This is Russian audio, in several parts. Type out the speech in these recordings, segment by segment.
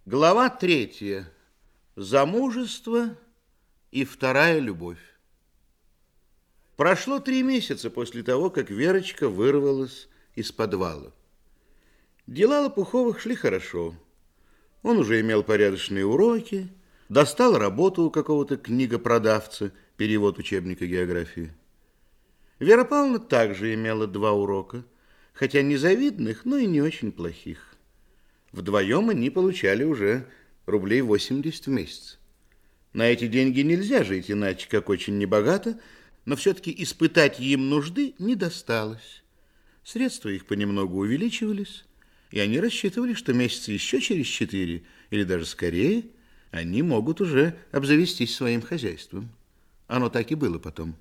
Глава 3. Замужество и вторая любовь. Прошло 3 месяца после того, как Верочка вырвалась из подвала. Дела Лопуховых шли хорошо. Он уже имел порядочные уроки, достал работу у какого-то книгопродавца, перевод учебника географии. Вера Павловна также имела 2 урока, хотя не завидных, но и не очень плохих. Вдвоем они получали уже рублей 80 в месяц. На эти деньги нельзя жить иначе, как очень небогато, но все-таки испытать им нужды не досталось. Средства их понемногу увеличивались, и они рассчитывали, что месяца еще через 4, или даже скорее, они могут уже обзавестись своим хозяйством. Оно так и было потом.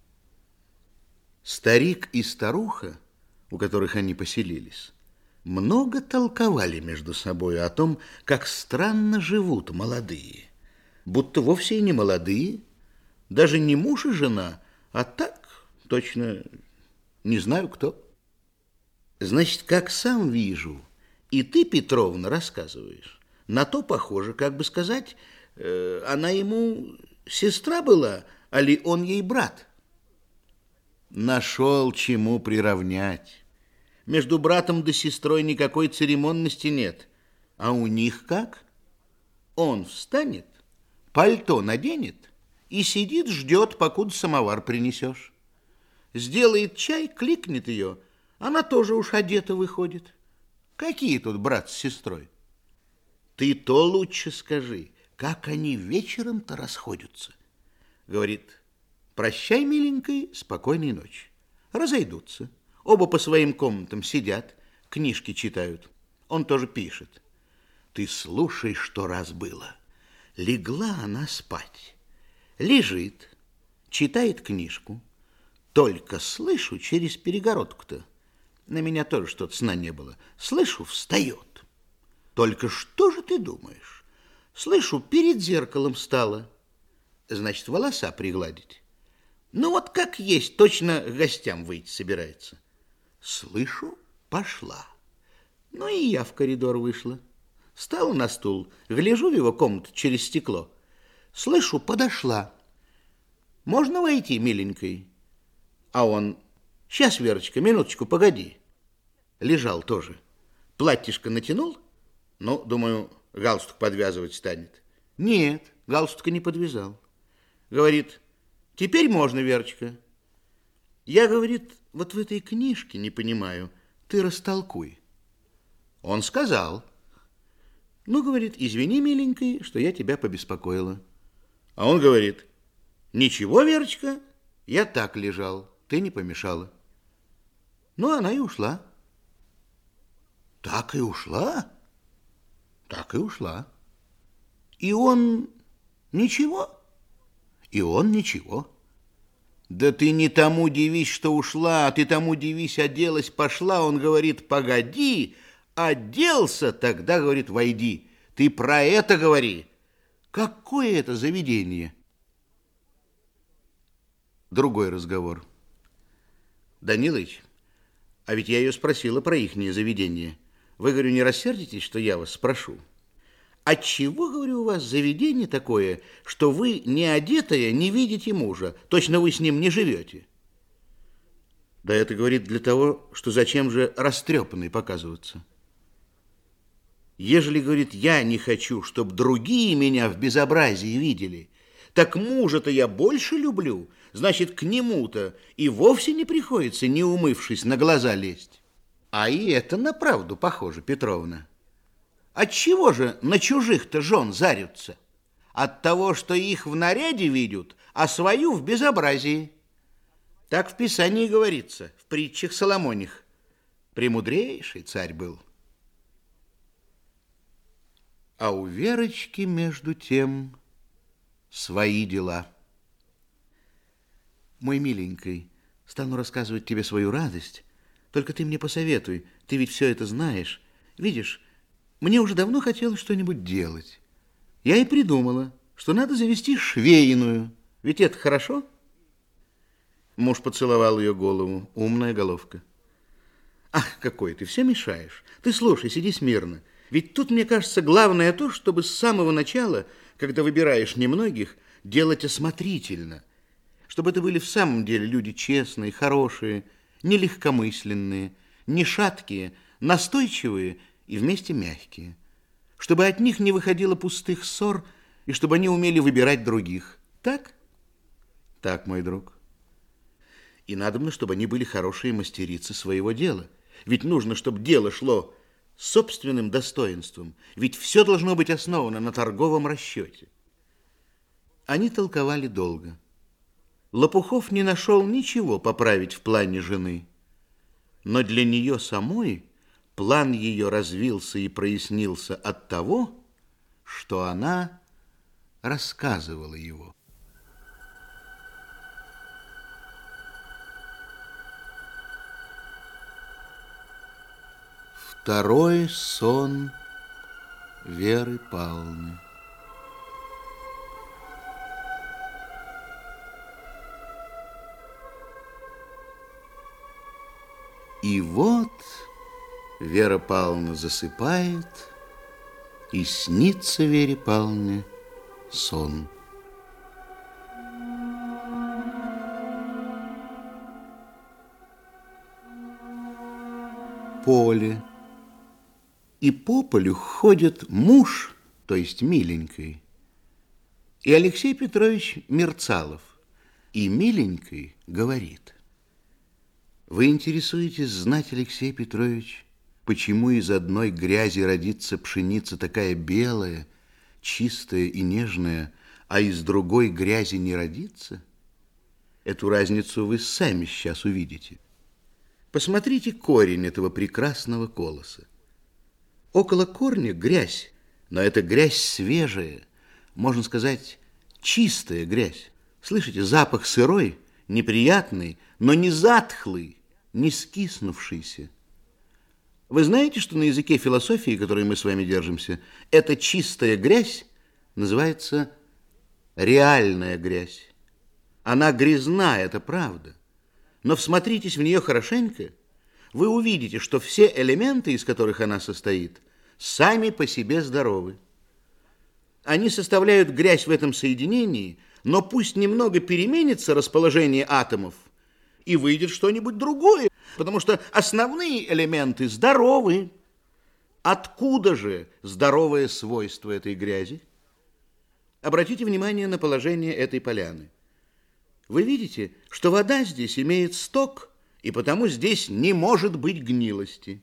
Старик и старуха, у которых они поселились, много толковали между собой о том, как странно живут молодые. Будто вовсе и не молодые, даже не муж и жена, а так, точно, не знаю кто. Значит, как сам вижу, и ты, Петровна, рассказываешь, на то похоже, как бы сказать, она ему сестра была, али он ей брат. Нашел чему приравнять. Между братом да сестрой никакой церемонности нет. А у них как? Он встанет, пальто наденет и сидит, ждет, покуда самовар принесешь. Сделает чай, кликнет ее, она тоже уж одета выходит. Какие тут брат с сестрой? Ты то лучше скажи, как они вечером-то расходятся. Говорит: прощай, миленькая, спокойной ночи. Разойдутся. Оба по своим комнатам сидят, книжки читают. Он тоже пишет. Ты слушай, что раз было. Легла она спать. Лежит, читает книжку. Только слышу через перегородку-то. На меня тоже что-то сна не было. Слышу, встает. Только что же ты думаешь? Слышу, перед зеркалом стала. Значит, волоса пригладить. Ну вот как есть, точно к гостям выйти собирается. Слышу, пошла. Ну и я в коридор вышла. Стала на стул, гляжу в его комнату через стекло. Слышу, подошла. Можно войти, миленькой? А он: сейчас, Верочка, минуточку, погоди. Лежал тоже. Платьишко натянул? Ну, думаю, галстук подвязывать станет. Нет, галстука не подвязал. Говорит: теперь можно, Верочка. Я, говорит, вот в этой книжке не понимаю, ты растолкуй. Он сказал: ну, говорит, извини, миленькая, что я тебя побеспокоила. А он говорит: ничего, Верочка, я так лежал, ты не помешала. Ну, она и ушла. Так и ушла? Так и ушла. И он ничего? И он ничего. Да ты не тому дивись, что ушла, а ты тому дивись, оделась, пошла. Он говорит: погоди, оделся, тогда, говорит, войди. Ты про это говори. Какое это заведение? Другой разговор. Данилыч, а ведь я ее спросила про ихнее заведение. Вы, говорю, не рассердитесь, что я вас спрошу? Отчего, говорю, у вас заведение такое, что вы, не одетая, не видите мужа? Точно вы с ним не живете. Да это, говорит, для того, что зачем же растрепанной показываться? Ежели, говорит, я не хочу, чтобы другие меня в безобразии видели, так мужа-то я больше люблю, значит, к нему-то и вовсе не приходится, не умывшись, на глаза лезть. А и это на правду похоже, Петровна. Отчего же на чужих-то жен зарются? От того, что их в наряде видят, а свою в безобразии. Так в Писании говорится, в притчах Соломоних. Премудрейший царь был. А у Верочки, между тем, свои дела. Мой миленький, стану рассказывать тебе свою радость, только ты мне посоветуй, ты ведь все это знаешь. Видишь, мне уже давно хотелось что-нибудь делать. Я и придумала, что надо завести швейную. Ведь это хорошо? Муж поцеловал ее голову. Умная головка. Ах, какой ты, все мешаешь. Ты слушай, сиди смирно. Ведь тут, мне кажется, главное то, чтобы с самого начала, когда выбираешь немногих, делать осмотрительно, чтобы это были в самом деле люди честные, хорошие, не легкомысленные, не шаткие, настойчивые и вместе мягкие, чтобы от них не выходило пустых ссор и чтобы они умели выбирать других. Так? Так, мой друг. И надобно, чтобы они были хорошие мастерицы своего дела. Ведь нужно, чтобы дело шло с собственным достоинством. Ведь все должно быть основано на торговом расчете. Они толковали долго. Лопухов не нашел ничего поправить в плане жены. Но для нее самой план ее развился и прояснился от того, что она рассказывала его. Второй сон Веры Павловны. И вот Вера Павловна засыпает, и снится Вере Павловне сон. Поле. И по полю ходит муж, то есть миленький, и Алексей Петрович Мерцалов, и миленький говорит: вы интересуетесь знать, Алексей Петрович, почему из одной грязи родится пшеница такая белая, чистая и нежная, а из другой грязи не родится? Эту разницу вы сами сейчас увидите. Посмотрите корень этого прекрасного колоса. Около корня грязь, но это грязь свежая, можно сказать, чистая грязь. Слышите, запах сырой, неприятный, но не затхлый, не скиснувшийся. Вы знаете, что на языке философии, которой мы с вами держимся, эта чистая грязь называется реальная грязь. Она грязна, это правда. Но всмотритесь в нее хорошенько, вы увидите, что все элементы, из которых она состоит, сами по себе здоровы. Они составляют грязь в этом соединении, но пусть немного переменится расположение атомов, и выйдет что-нибудь другое, потому что основные элементы здоровы. Откуда же здоровое свойство этой грязи? Обратите внимание на положение этой поляны. Вы видите, что вода здесь имеет сток, и потому здесь не может быть гнилости.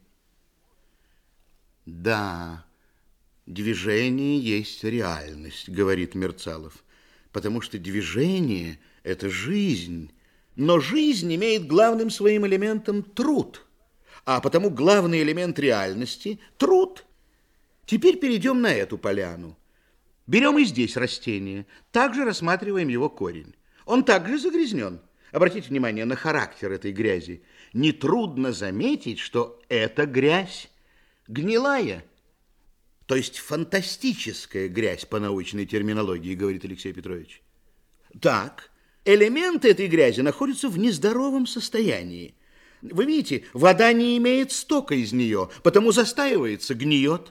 Да, движение есть реальность, говорит Мерцалов, потому что движение – это жизнь, но жизнь имеет главным своим элементом труд, а потому главный элемент реальности – труд. Теперь перейдем на эту поляну. Берем и здесь растение, также рассматриваем его корень. Он также загрязнен. Обратите внимание на характер этой грязи. Нетрудно заметить, что эта грязь гнилая, то есть фантастическая грязь по научной терминологии, говорит Алексей Петрович. Так, элементы этой грязи находятся в нездоровом состоянии. Вы видите, вода не имеет стока из нее, потому застаивается, гниет.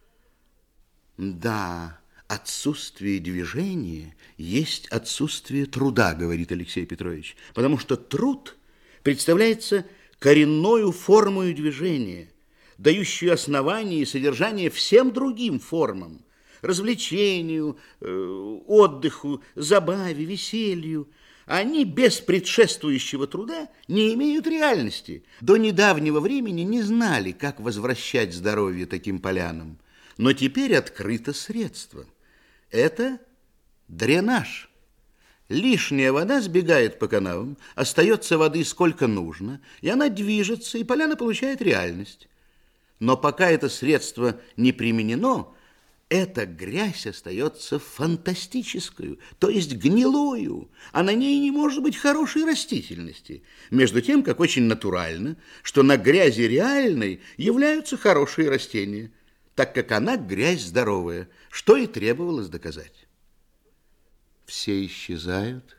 Да, отсутствие движения есть отсутствие труда, говорит Алексей Петрович, потому что труд представляется коренною формою движения, дающую основание и содержание всем другим формам, развлечению, отдыху, забаве, веселью. Они без предшествующего труда не имеют реальности. До недавнего времени не знали, как возвращать здоровье таким полянам, но теперь открыто средство. Это дренаж. Лишняя вода сбегает по канавам, остается воды сколько нужно, и она движется, и поляна получает реальность. Но пока это средство не применено, эта грязь остается фантастической, то есть гнилою, а на ней не может быть хорошей растительности. Между тем, как очень натурально, что на грязи реальной являются хорошие растения, так как она грязь здоровая, что и требовалось доказать. Все исчезают.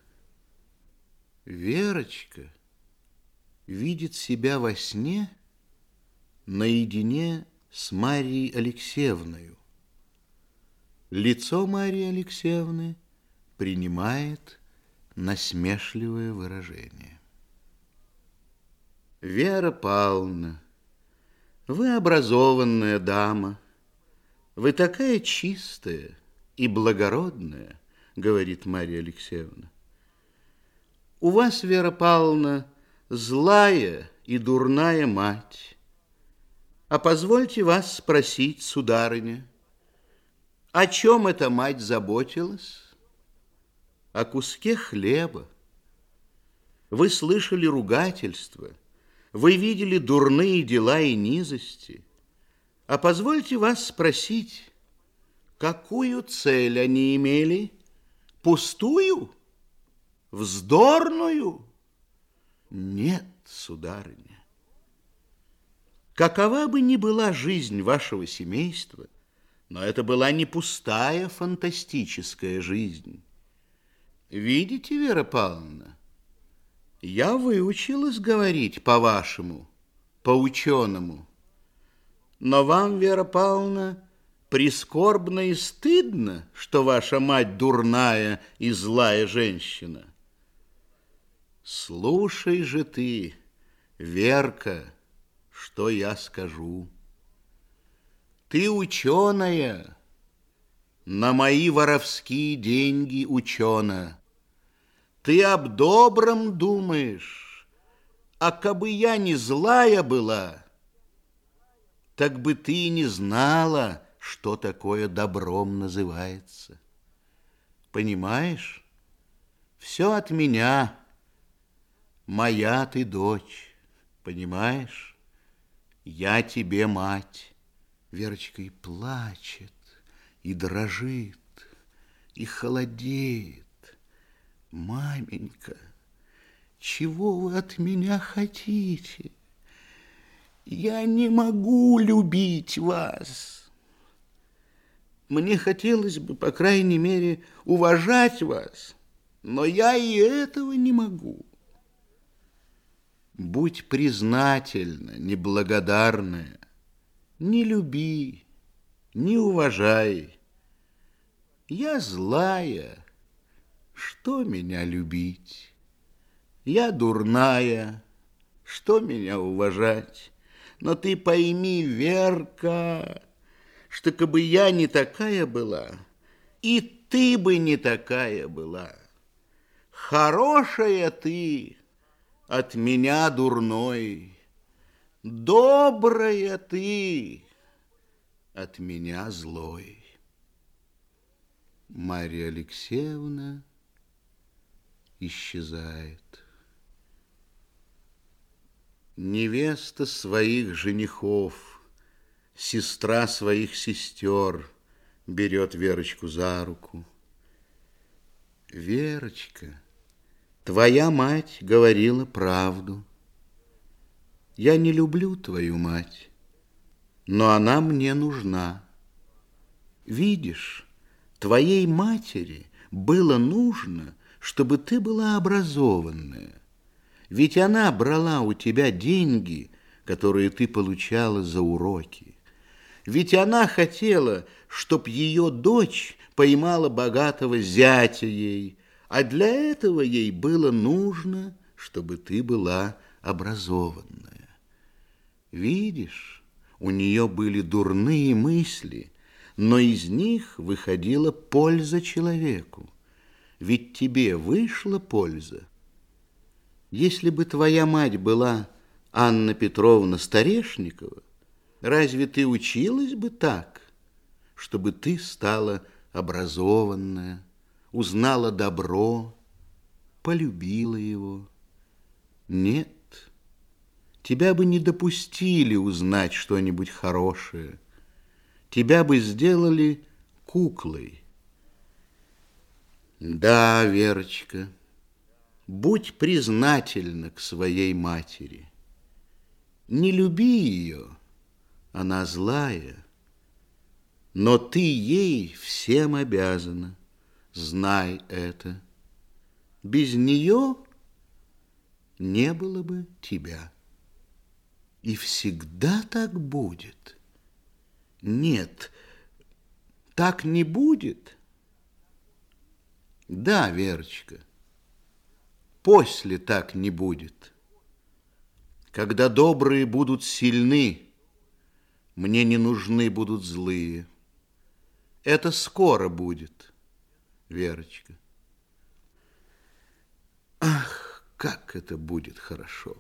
Верочка видит себя во сне наедине с Марьей Алексеевною. Лицо Марьи Алексеевны принимает насмешливое выражение. Вера Павловна, вы образованная дама, вы такая чистая и благородная, говорит Марья Алексеевна. У вас, Вера Павловна, злая и дурная мать. А позвольте вас спросить, сударыня, о чем эта мать заботилась? О куске хлеба. Вы слышали ругательства, вы видели дурные дела и низости. А позвольте вас спросить, какую цель они имели? Пустую? Вздорную? Нет, сударыня. Какова бы ни была жизнь вашего семейства, но это была не пустая фантастическая жизнь. Видите, Вера Павловна, я выучилась говорить по-вашему, по-ученому. Но вам, Вера Павловна, прискорбно и стыдно, что ваша мать дурная и злая женщина. Слушай же ты, Верка, что я скажу. Ты ученая, на мои воровские деньги учена. Ты об добром думаешь, а кабы я не злая была, так бы ты и не знала, что такое добром называется. Понимаешь? Все от меня. Моя ты дочь, понимаешь? Я тебе мать. Верочка и плачет, и дрожит, и холодеет. Маменька, чего вы от меня хотите? Я не могу любить вас. Мне хотелось бы, по крайней мере, уважать вас, но я и этого не могу. Будь признательна, неблагодарная, не люби, не уважай. Я злая, что меня любить? Я дурная, что меня уважать? Но ты пойми, Верка, что кабы я не такая была, и ты бы не такая была. Хорошая ты от меня дурной, добрая ты от меня злой. Марья Алексеевна исчезает. Невеста своих женихов, сестра своих сестер берет Верочку за руку. Верочка, твоя мать говорила правду. Я не люблю твою мать, но она мне нужна. Видишь, твоей матери было нужно, чтобы ты была образованная. Ведь она брала у тебя деньги, которые ты получала за уроки. Ведь она хотела, чтоб ее дочь поймала богатого зятя ей, а для этого ей было нужно, чтобы ты была образованная. Видишь, у нее были дурные мысли, но из них выходила польза человеку. Ведь тебе вышла польза. Если бы твоя мать была Анна Петровна Старешникова, разве ты училась бы так, чтобы ты стала образованная, узнала добро, полюбила его? Нет, тебя бы не допустили узнать что-нибудь хорошее, тебя бы сделали куклой. Да, Верочка, будь признательна к своей матери. Не люби ее, она злая, но ты ей всем обязана, знай это. Без нее не было бы тебя. И всегда так будет. Нет, так не будет. Да, Верочка, после так не будет. Когда добрые будут сильны, мне не нужны будут злые. Это скоро будет, Верочка. Ах, как это будет хорошо!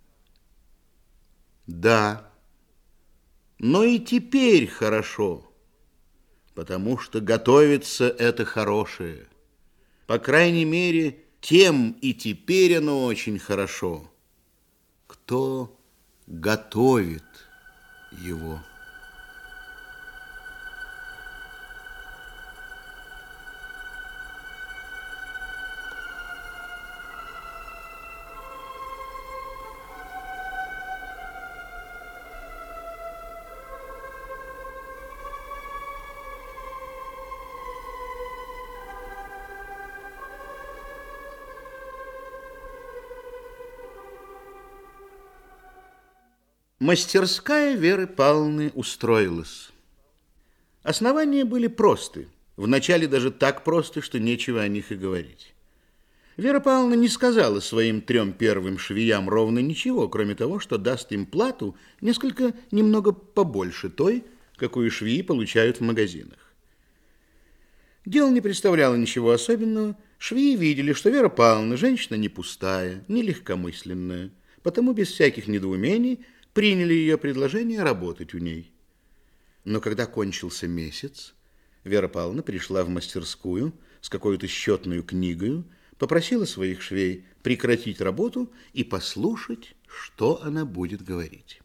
Да, но и теперь хорошо, потому что готовится это хорошее. По крайней мере, тем и теперь оно очень хорошо, кто готовит его. Мастерская Веры Павловны устроилась. Основания были просты, вначале даже так просты, что нечего о них и говорить. Вера Павловна не сказала своим 3 первым швеям ровно ничего, кроме того, что даст им плату немного побольше той, какую швеи получают в магазинах. Дело не представляло ничего особенного. Швеи видели, что Вера Павловна женщина не пустая, не легкомысленная, потому без всяких недоумений приняли ее предложение работать у ней. Но когда кончился месяц, Вера Павловна пришла в мастерскую с какой-то счетной книгой, попросила своих швей прекратить работу и послушать, что она будет говорить.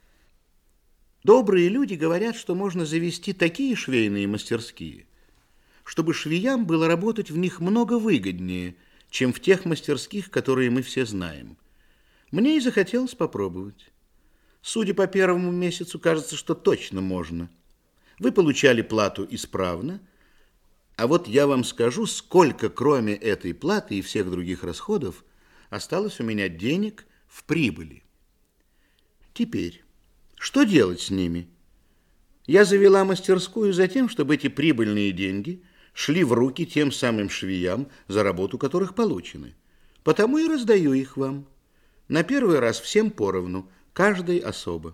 Добрые люди говорят, что можно завести такие швейные мастерские, чтобы швеям было работать в них много выгоднее, чем в тех мастерских, которые мы все знаем. Мне и захотелось попробовать. Судя по первому месяцу, кажется, что точно можно. Вы получали плату исправно, а вот я вам скажу, сколько кроме этой платы и всех других расходов осталось у меня денег в прибыли. Теперь, что делать с ними? Я завела мастерскую за тем, чтобы эти прибыльные деньги шли в руки тем самым швеям, за работу которых получены. Потому и раздаю их вам. На первый раз всем поровну, каждой особо.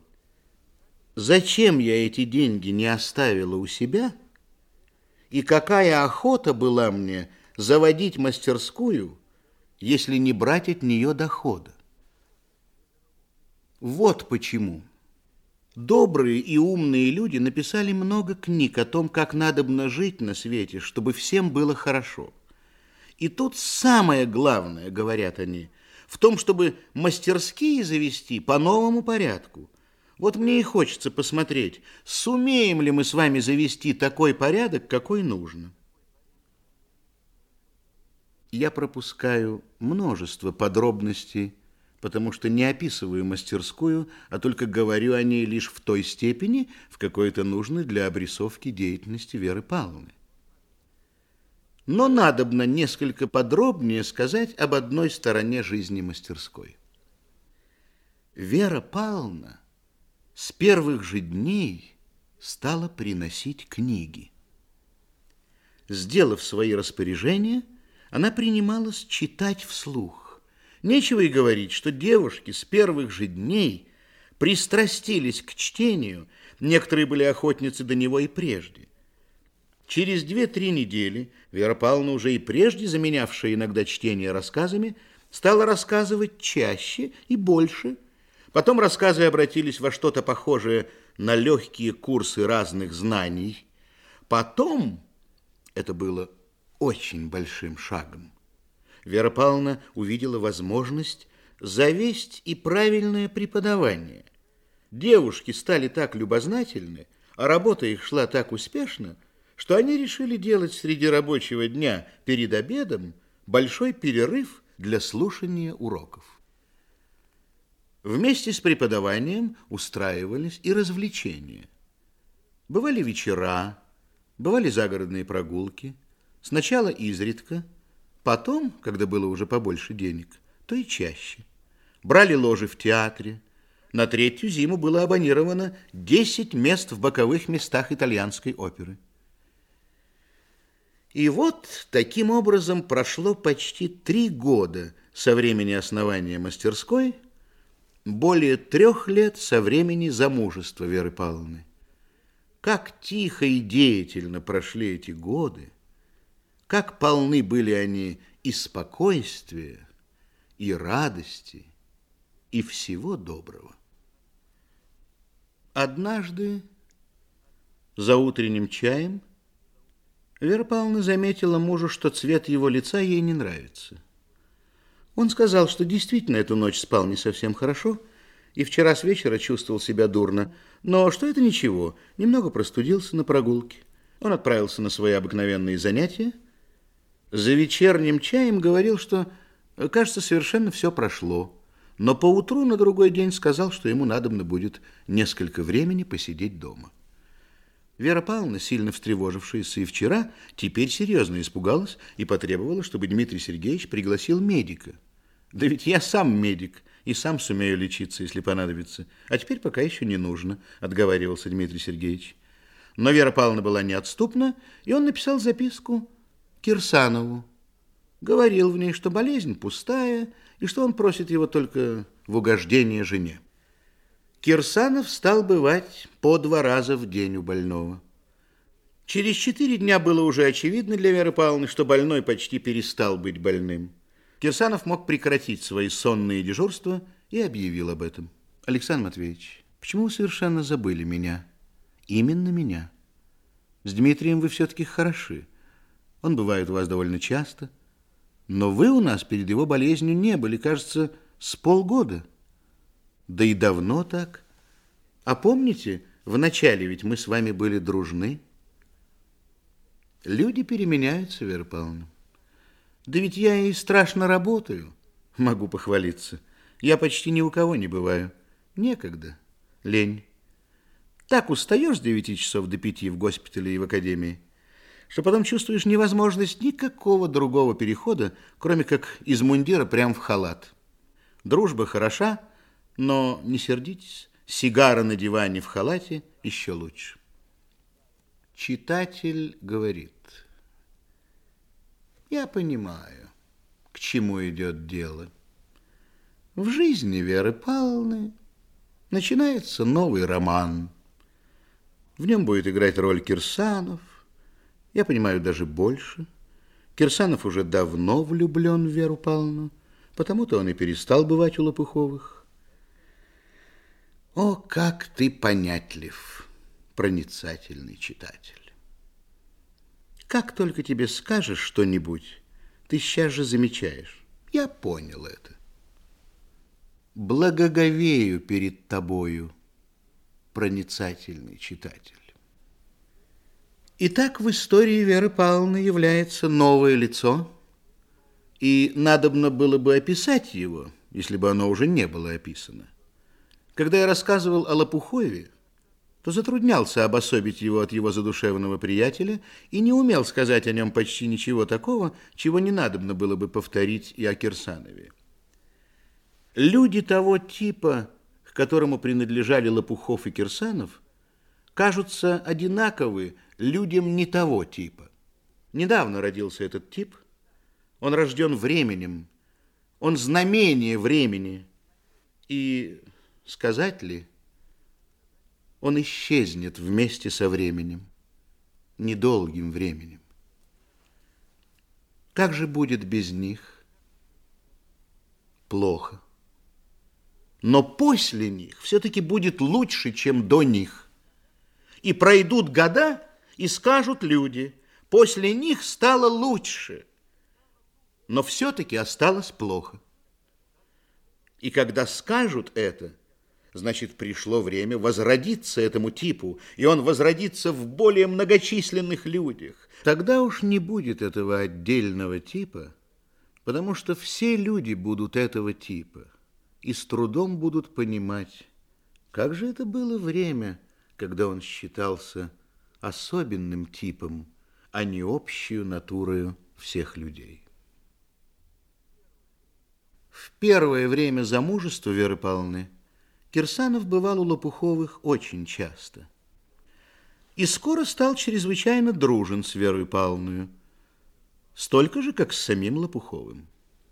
Зачем я эти деньги не оставила у себя? И какая охота была мне заводить мастерскую, если не брать от нее дохода? Вот почему. Добрые и умные люди написали много книг о том, как надобно жить на свете, чтобы всем было хорошо. И тут самое главное, говорят они, в том, чтобы мастерские завести по новому порядку. Вот мне и хочется посмотреть, сумеем ли мы с вами завести такой порядок, какой нужно. Я пропускаю множество подробностей, потому что не описываю мастерскую, а только говорю о ней лишь в той степени, в какой это нужно для обрисовки деятельности Веры Павловны. Но надобно несколько подробнее сказать об одной стороне жизни мастерской. Вера Павловна с первых же дней стала приносить книги. Сделав свои распоряжения, она принималась читать вслух. Нечего и говорить, что девушки с первых же дней пристрастились к чтению, некоторые были охотницы до него и прежде. Через 2-3 недели Вера Павловна, уже и прежде заменявшая иногда чтение рассказами, стала рассказывать чаще и больше. Потом рассказы обратились во что-то похожее на легкие курсы разных знаний. Потом, это было очень большим шагом, Вера Павловна увидела возможность завесть и правильное преподавание. Девушки стали так любознательны, а работа их шла так успешно, что они решили делать среди рабочего дня перед обедом большой перерыв для слушания уроков. Вместе с преподаванием устраивались и развлечения. Бывали вечера, бывали загородные прогулки, сначала изредка, потом, когда было уже побольше денег, то и чаще. Брали ложи в театре, На третью зиму было абонировано 10 мест в боковых местах итальянской оперы. И вот таким образом прошло почти 3 года со времени основания мастерской, более 3 лет со времени замужества Веры Павловны. Как тихо и деятельно прошли эти годы, как полны были они и спокойствия, и радости, и всего доброго. Однажды за утренним чаем Вера Павловна заметила мужу, что цвет его лица ей не нравится. Он сказал, что действительно эту ночь спал не совсем хорошо и вчера с вечера чувствовал себя дурно, но что это ничего, немного простудился на прогулке. Он отправился на свои обыкновенные занятия. За вечерним чаем говорил, что, кажется, совершенно все прошло, но поутру на другой день сказал, что ему надобно будет несколько времени посидеть дома. Вера Павловна, сильно встревожившаяся и вчера, теперь серьезно испугалась и потребовала, чтобы Дмитрий Сергеевич пригласил медика. Да ведь я сам медик и сам сумею лечиться, если понадобится. А теперь пока еще не нужно, отговаривался Дмитрий Сергеевич. Но Вера Павловна была неотступна, и он написал записку Кирсанову. Говорил в ней, что болезнь пустая, и что он просит его только в угождение жене. Кирсанов стал бывать по 2 раза в день у больного. Через 4 дня было уже очевидно для Веры Павловны, что больной почти перестал быть больным. Кирсанов мог прекратить свои сонные дежурства и объявил об этом. Александр Матвеевич, почему вы совершенно забыли меня? Именно меня. С Дмитрием вы все-таки хороши. Он бывает у вас довольно часто. Но вы у нас перед его болезнью не были, кажется, с полгода. Да и давно так. А помните, вначале ведь мы с вами были дружны? Люди переменяются, Вера Павловна. Да ведь я и страшно работаю, могу похвалиться. Я почти ни у кого не бываю. Некогда. Лень. Так устаешь с 9 часов до 5 в госпитале и в академии, что потом чувствуешь невозможность никакого другого перехода, кроме как из мундира прямо в халат. Дружба хороша, но не сердитесь, сигара на диване в халате еще лучше. Читатель говорит: я понимаю, к чему идет дело. В жизни Веры Павловны начинается новый роман. В нем будет играть роль Кирсанов. Я понимаю даже больше. Кирсанов уже давно влюблен в Веру Павловну, потому-то он и перестал бывать у Лопуховых. О, как ты понятлив, проницательный читатель! Как только тебе скажешь что-нибудь, ты сейчас же замечаешь. Я понял это. Благоговею перед тобою, проницательный читатель. Итак, в истории Веры Павловны является новое лицо, и надобно было бы описать его, если бы оно уже не было описано. Когда я рассказывал о Лопухове, то затруднялся обособить его от его задушевного приятеля и не умел сказать о нем почти ничего такого, чего не надобно было бы повторить и о Кирсанове. Люди того типа, к которому принадлежали Лопухов и Кирсанов, кажутся одинаковы людям не того типа. Недавно родился этот тип. Он рожден временем. Он знамение времени. И, сказать ли, он исчезнет вместе со временем, недолгим временем. Как же будет без них? Плохо. Но после них все-таки будет лучше, чем до них. И пройдут года, и скажут люди: после них стало лучше. Но все-таки осталось плохо. И когда скажут это, значит, пришло время возродиться этому типу, и он возродится в более многочисленных людях. Тогда уж не будет этого отдельного типа, потому что все люди будут этого типа и с трудом будут понимать, как же это было время, когда он считался особенным типом, а не общую натурою всех людей. В первое время замужества Веры Павловны Кирсанов бывал у Лопуховых очень часто. И скоро стал чрезвычайно дружен с Верой Павловной, столько же, как с самим Лопуховым.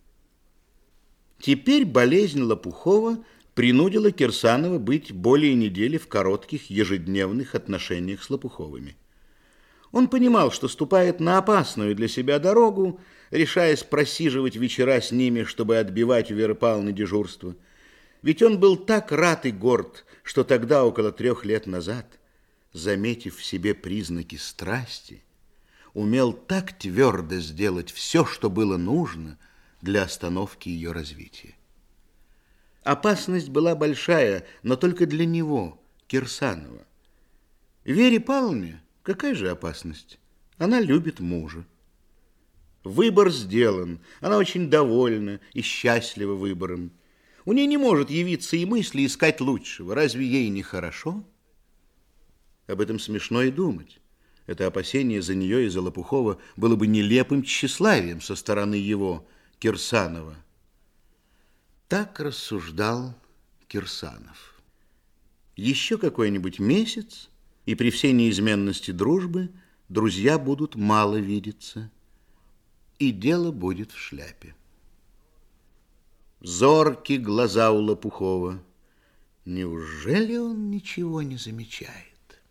Теперь болезнь Лопухова принудила Кирсанова быть более недели в коротких ежедневных отношениях с Лопуховыми. Он понимал, что ступает на опасную для себя дорогу, решаясь просиживать вечера с ними, чтобы отбивать у Веры Павловны дежурство. Ведь он был так рад и горд, что тогда, около 3 лет назад, заметив в себе признаки страсти, умел так твердо сделать все, что было нужно для остановки ее развития. Опасность была большая, но только для него, Кирсанова. Вере Павловне какая же опасность? Она любит мужа. Выбор сделан, она очень довольна и счастлива выбором. У ней не может явиться и мысли искать лучшего. Разве ей не хорошо? Об этом смешно и думать. Это опасение за нее и за Лопухова было бы нелепым тщеславием со стороны его, Кирсанова. Так рассуждал Кирсанов. Еще какой-нибудь месяц, и при всей неизменности дружбы друзья будут мало видеться, и дело будет в шляпе. Зорки глаза у Лопухова. Неужели он ничего не замечает?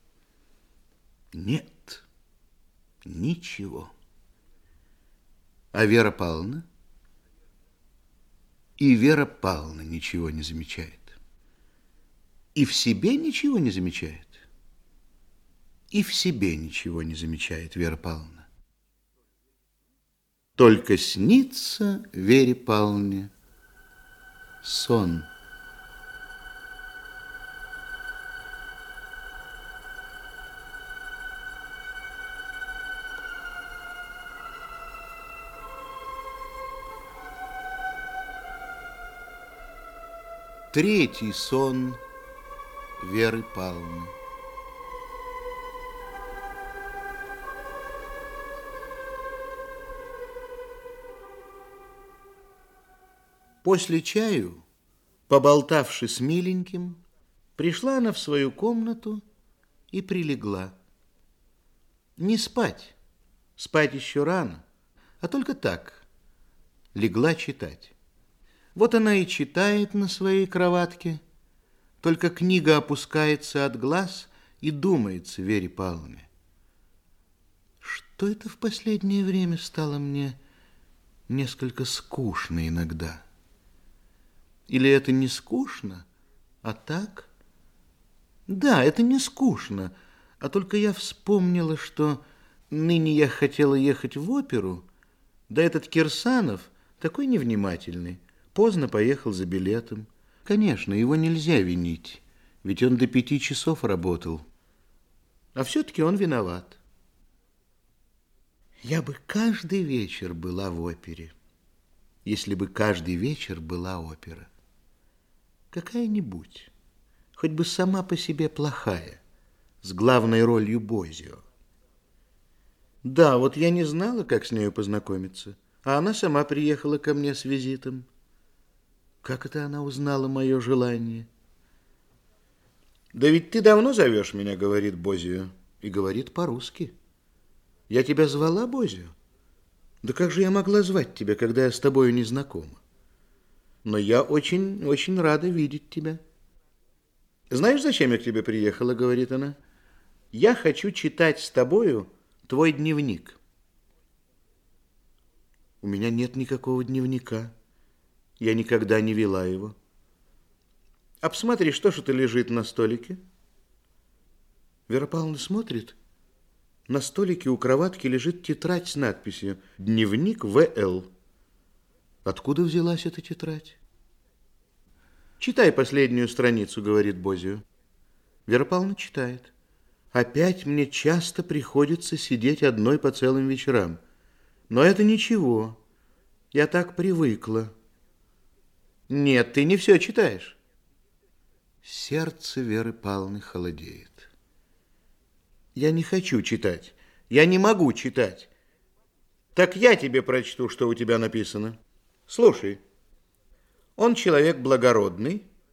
Нет, ничего. А Вера Павловна? И Вера Павловна ничего не замечает. И в себе ничего не замечает. И в себе ничего не замечает Вера Павловна. Только снится Вере Павловне сон. Третий сон Веры Павловны. После чаю, поболтавши с миленьким, пришла она в свою комнату и прилегла. Не спать, спать еще рано, а только так, легла читать. Вот она и читает на своей кроватке, только книга опускается от глаз и думается Вере Павловне. Что это в последнее время стало мне несколько скучно иногда? Или это не скучно, а так? Да, это не скучно, а только я вспомнила, что ныне я хотела ехать в оперу, да этот Кирсанов такой невнимательный, поздно поехал за билетом. Конечно, его нельзя винить, ведь он до 5 часов работал. А все-таки он виноват. Я бы каждый вечер была в опере, если бы каждый вечер была опера. Какая-нибудь, хоть бы сама по себе плохая, с главной ролью Бозио. Да, вот я не знала, как с нею познакомиться, а она сама приехала ко мне с визитом. Как это она узнала мое желание? Да ведь ты давно зовешь меня, говорит Бозио, и говорит по-русски. Я тебя звала, Бозио? Да как же я могла звать тебя, когда я с тобою не знакома? Но я очень рада видеть тебя. Знаешь, зачем я к тебе приехала, говорит она? Я хочу читать с тобою твой дневник. У меня нет никакого дневника. Я никогда не вела его. А посмотри, что ж это лежит на столике? Вера Павловна смотрит. На столике у кроватки лежит тетрадь с надписью «Дневник В.Л.». Откуда взялась эта тетрадь? Читай последнюю страницу, говорит Бозио. Вера Павловна читает. Опять мне часто приходится сидеть одной по целым вечерам. Но это ничего. Я так привыкла. Нет, ты не все читаешь. Сердце Веры Павловны холодеет. Я не хочу читать. Я не могу читать. Так я тебе прочту, что у тебя написано. Слушай. Он человек благородный,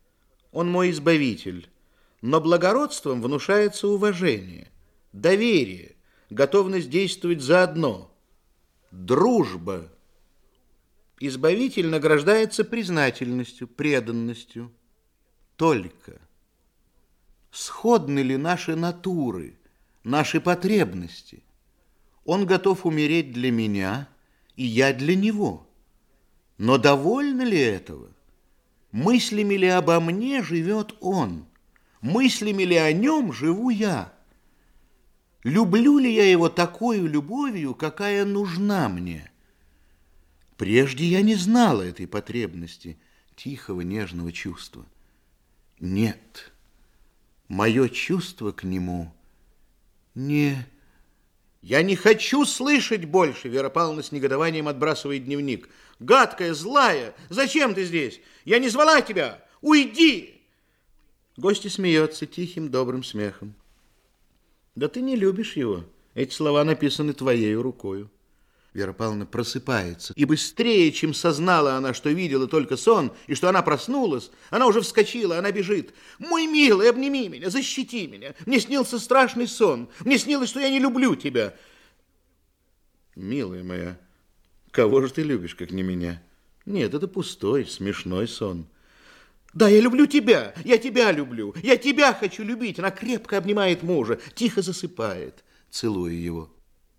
Он мой избавитель, но благородством внушается уважение, доверие, готовность действовать заодно, дружба. Избавитель награждается признательностью, преданностью. Только сходны ли наши натуры, наши потребности? Он готов умереть для меня, и я для него. Но довольно ли этого? Мыслями ли обо мне живет он? Мыслями ли о нем живу я? Люблю ли я его такой любовью, какая нужна мне? Прежде я не знала этой потребности, тихого, нежного чувства. Нет, мое чувство к нему не... Я не хочу слышать больше, Вера Павловна с негодованием отбрасывает дневник. Гадкая, злая, зачем ты здесь? Я не звала тебя, уйди! Гостья смеется тихим, добрым смехом. Да ты не любишь его, эти слова написаны твоею рукою. Вера Павловна просыпается, и быстрее, чем сознала она, что видела только сон, и что она проснулась, она уже вскочила, она бежит. «Мой милый, обними меня, защити меня. Мне снился страшный сон. Мне снилось, что я не люблю тебя». Милая моя, кого же ты любишь, как не меня? Нет, это пустой, смешной сон. Да, я люблю тебя, я тебя люблю, я тебя хочу любить. Она крепко обнимает мужа, тихо засыпает, целуя его.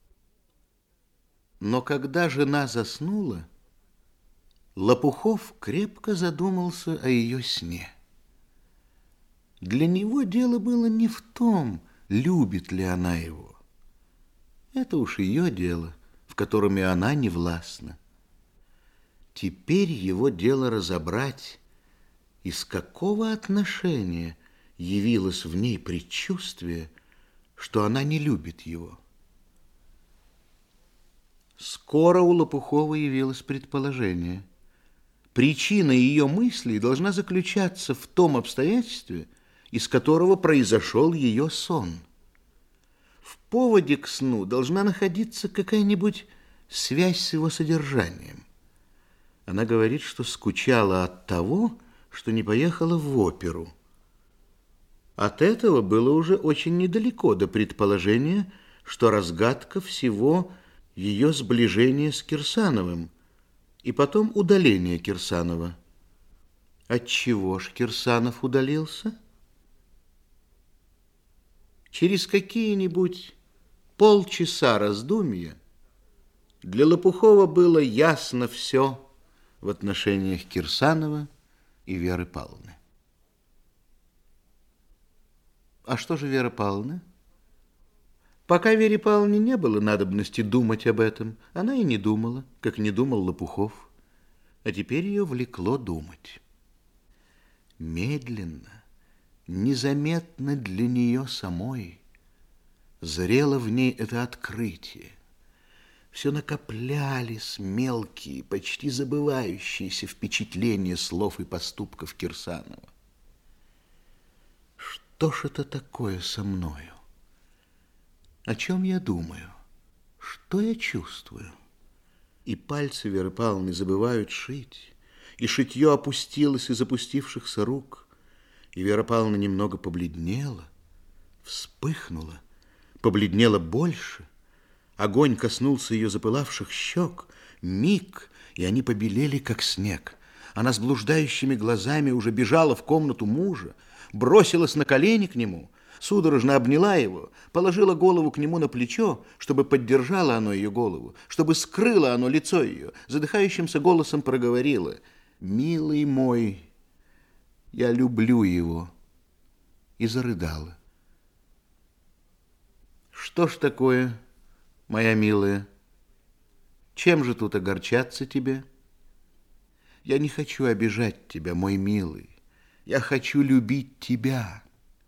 Но когда жена заснула, Лопухов крепко задумался о ее сне. Для него дело было не в том, любит ли она его. Это уж ее дело, в котором и она не властна. Теперь его дело разобрать, из какого отношения явилось в ней предчувствие, что она не любит его. Скоро у Лопухова явилось предположение. Причина ее мыслей должна заключаться в том обстоятельстве, из которого произошел ее сон. В поводе к сну должна находиться какая-нибудь связь с его содержанием. Она говорит, что скучала от того, что не поехала в оперу. От этого было уже очень недалеко до предположения, что разгадка всего ее сближение с Кирсановым и потом удаление Кирсанова. Отчего ж Кирсанов удалился? Через какие-нибудь полчаса раздумья для Лопухова было ясно все в отношениях Кирсанова и Веры Павловны. А что же Вера Павловна? Пока Вере Павловне не было надобности думать об этом, она и не думала, как не думал Лопухов. А теперь ее влекло думать. Медленно, незаметно для нее самой зрело в ней это открытие. Все накоплялись мелкие, почти забывающиеся впечатления слов и поступков Кирсанова. Что ж это такое со мною? О чем я думаю? Что я чувствую? И пальцы Веры Павловны забывают шить, и шитье опустилось из опустившихся рук, и Вера Павловна немного побледнела, вспыхнула, побледнела больше. Огонь коснулся ее запылавших щек, миг, и они побелели, как снег. Она с блуждающими глазами уже бежала в комнату мужа, бросилась на колени к нему, судорожно обняла его, положила голову к нему на плечо, чтобы поддержало оно ее голову, чтобы скрыло оно лицо ее, задыхающимся голосом проговорила: «Милый мой, я люблю его», и зарыдала. Что ж такое, моя милая? Чем же тут огорчаться тебе? Я не хочу обижать тебя, мой милый. Я хочу любить тебя.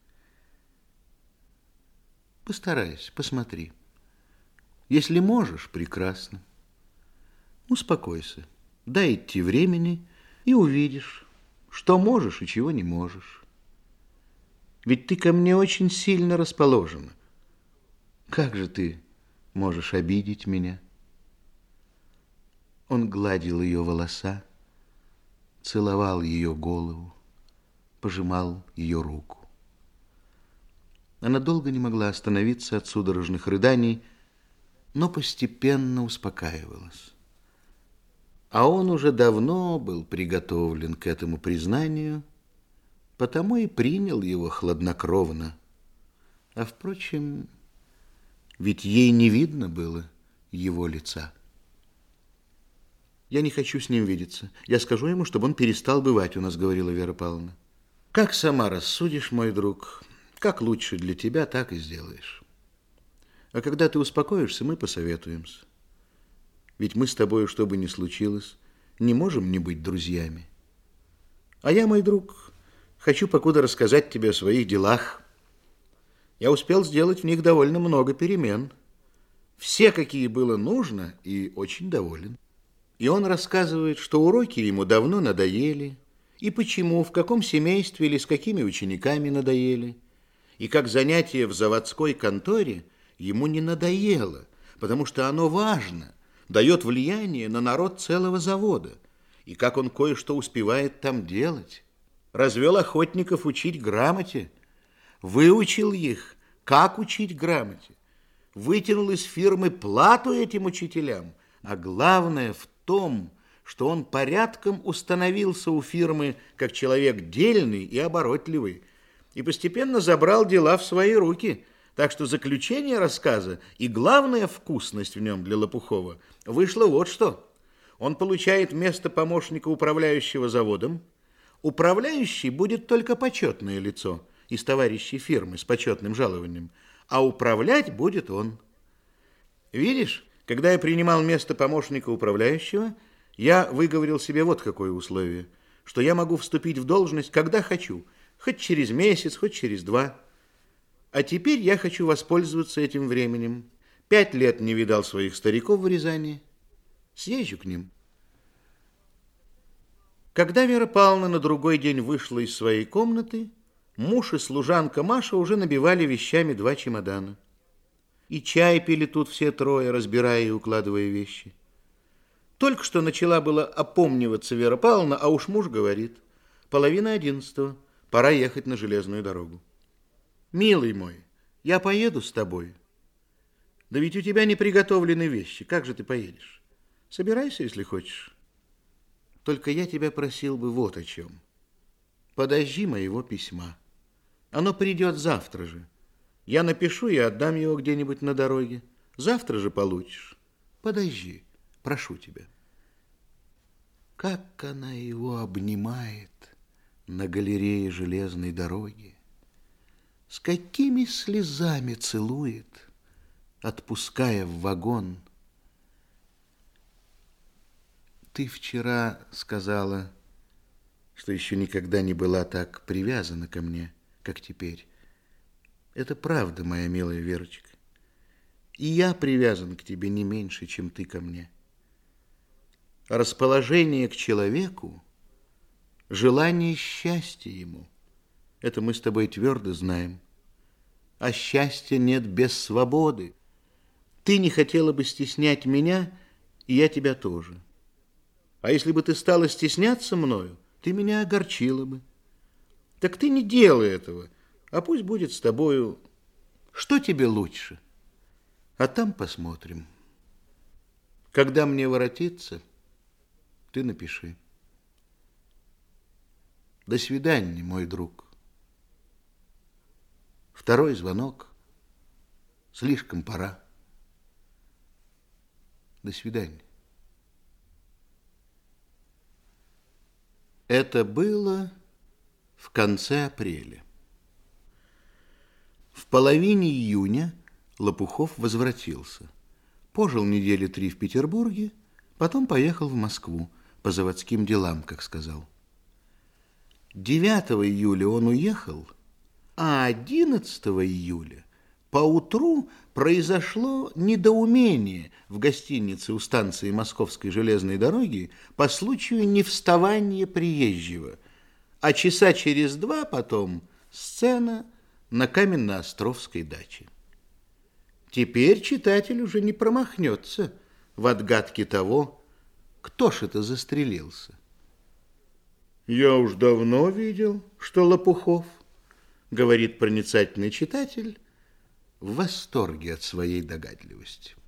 Постарайся, посмотри. Если можешь, прекрасно. Успокойся, дай идти времени, и увидишь, что можешь и чего не можешь. Ведь ты ко мне очень сильно расположена. Как же ты можешь обидеть меня? Он гладил ее волоса, целовал ее голову, пожимал ее руку. Она долго не могла остановиться от судорожных рыданий, но постепенно успокаивалась. А он уже давно был приготовлен к этому признанию, потому и принял его хладнокровно. А, впрочем, ведь ей не видно было его лица. «Я не хочу с ним видеться. Я скажу ему, чтобы он перестал бывать у нас», — говорила Вера Павловна. «Как сама рассудишь, мой друг, как лучше для тебя, так и сделаешь. А когда ты успокоишься, мы посоветуемся. Ведь мы с тобою, что бы ни случилось, не можем не быть друзьями. А я, мой друг, хочу покуда рассказать тебе о своих делах. Я успел сделать в них довольно много перемен. Все, какие было нужно, и очень доволен». И он рассказывает, что уроки ему давно надоели, и почему, в каком семействе или с какими учениками надоели, и как занятие в заводской конторе ему не надоело, потому что оно важно, дает влияние на народ целого завода, и как он кое-что успевает там делать. Развел охотников учить грамоте, выучил их, как учить грамоте, вытянул из фирмы плату этим учителям, а главное в том, что он порядком установился у фирмы как человек дельный и оборотливый, и постепенно забрал дела в свои руки, так что заключение рассказа и главная вкусность в нем для Лопухова вышло вот что. Он получает место помощника управляющего заводом. Управляющий будет только почетное лицо из товарищей фирмы с почетным жалованием, а управлять будет он. Видишь, когда я принимал место помощника управляющего, я выговорил себе вот какое условие, что я могу вступить в должность, когда хочу, хоть через месяц, хоть через 2. А теперь я хочу воспользоваться этим временем. 5 лет не видал своих стариков в Рязани. Съезжу к ним. Когда Вера Павловна на другой день вышла из своей комнаты, муж и служанка Маша уже набивали вещами 2 чемодана. И чай пили тут все трое, разбирая и укладывая вещи. Только что начала было опомниваться Вера Павловна, а уж муж говорит: 10:30, пора ехать на железную дорогу. «Милый мой, я поеду с тобой». «Да ведь у тебя не приготовлены вещи, как же ты поедешь? Собирайся, если хочешь. Только я тебя просил бы вот о чем. Подожди моего письма. Оно придет завтра же. Я напишу и отдам его где-нибудь на дороге. Завтра же получишь. Подожди, прошу тебя». Как она его обнимает на галерее железной дороги, с какими слезами целует, отпуская в вагон. Ты вчера сказала, что еще никогда не была так привязана ко мне, как теперь. Это правда, моя милая Верочка. И я привязан к тебе не меньше, чем ты ко мне. Расположение к человеку, желание счастья ему, это мы с тобой твердо знаем. А счастья нет без свободы. Ты не хотела бы стеснять меня, и я тебя тоже. А если бы ты стала стесняться мною, ты меня огорчила бы. Так ты не делай этого, а пусть будет с тобою, что тебе лучше. А там посмотрим. Когда мне воротиться, ты напиши. До свидания, мой друг. Второй звонок. Слишком пора. До свидания. Это было в конце апреля. В половине июня Лопухов возвратился. Пожил 3 недели в Петербурге, потом поехал в Москву по заводским делам, как сказал. 9 июля он уехал, а 11 июля поутру произошло недоумение в гостинице у станции Московской железной дороги по случаю невставания приезжего, а часа через 2 потом сцена на Каменноостровской даче. Теперь читатель уже не промахнется в отгадке того, кто ж это застрелился. Я уж давно видел, что Лопухов, говорит проницательный читатель, в восторге от своей догадливости.